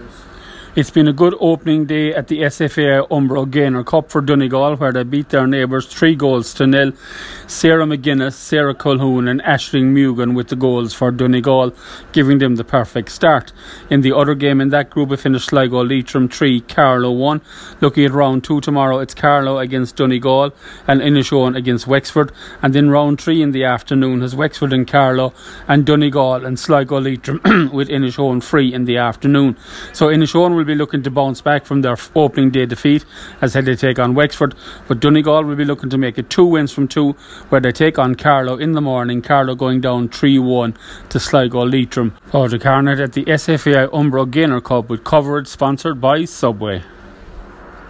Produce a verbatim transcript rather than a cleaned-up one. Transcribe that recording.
It's been a good opening day at the S F A I Umbro Gaynor Cup for Donegal, where they beat their neighbours three goals to nil. Sarah McGuinness, Sarah Colquhoun and Aisling Mugan with the goals for Donegal, giving them the perfect start. In the other game in that group, it finished Sligo Leitrim three, Carlow one. Looking at round two tomorrow, it's Carlow against Donegal and Inishowen against Wexford. And then round three in the afternoon has Wexford and Carlow and Donegal and Sligo Leitrim with Inishowen free in the afternoon. So Inishowen will be looking to bounce back from their opening day defeat as they take on Wexford, but Donegal will be looking to make it two wins from two, where they take on Carlow in the morning, Carlow going down three one to Sligo Leitrim. Padraig Harnett at the S F A I Umbro Gaynor Cup with coverage sponsored by Subway.